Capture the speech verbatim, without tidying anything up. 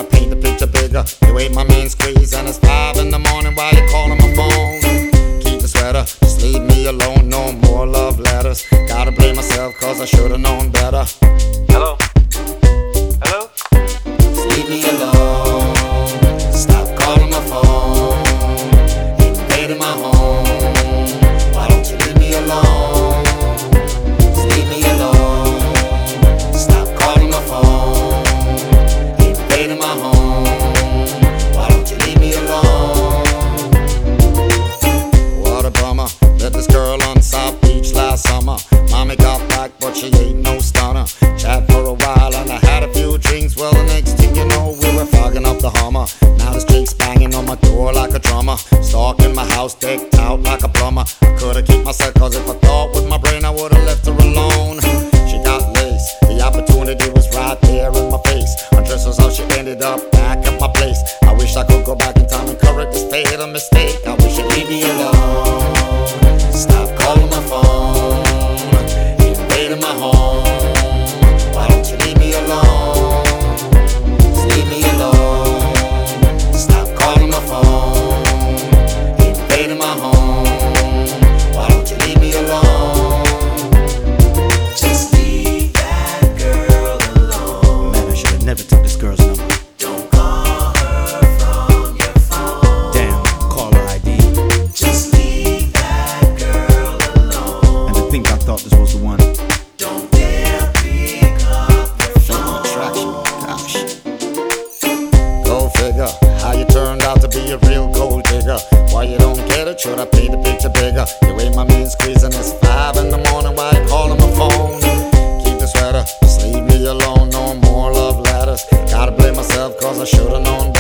Should've painted the picture bigger. You ain't my main squeeze, and it's five in the morning while you calling my phone. Keep the sweater, just leave me alone. No more love letters. Gotta blame myself, cause I should've known better. Hello? Hello? Just leave me alone. Stop calling my phone. Invading my home. Why don't you leave me alone? Just leave me alone. Stop calling my phone. Invading my home. Why don't you leave me alone? What a bummer. Met this girl on South Beach last summer. Mommy got back, but she ain't no stunner. Chat for a while and I had a few drinks. Well, the next thing you know, we were fogging up the Hummer. Now this chick's banging on my door like a drummer. Stalking my house, decked out like a plumber. I could've kept myself, cause if I thought with my brain, I would've left her alone. She got lace, the opportunity was right there in my face. Undressed was how she ended up back at my place. I wish I could go back in time and correct this fatal mistake. I wish you'd leave me alone. Stop calling my phone. Invading my home. Why don't you leave me alone? Just leave me alone. Stop calling my phone. Invading my home. Why don't you leave me alone? Just leave that girl alone. Man, I should've never took this girl's number. Don't call her from your phone. Damn, call her I D. Just leave that girl alone. And to think I thought this was the one. Don't dare pick up your Fatal attraction, phone. gosh. Go figure, how you turned out to be a real gold digger. Why you don't get it? Should I paint the picture bigger? You ain't my main squeeze and it's five in the morning while you calling my phone. Keep the sweater, just leave me alone. No more love letters. Gotta blame myself cause I should've known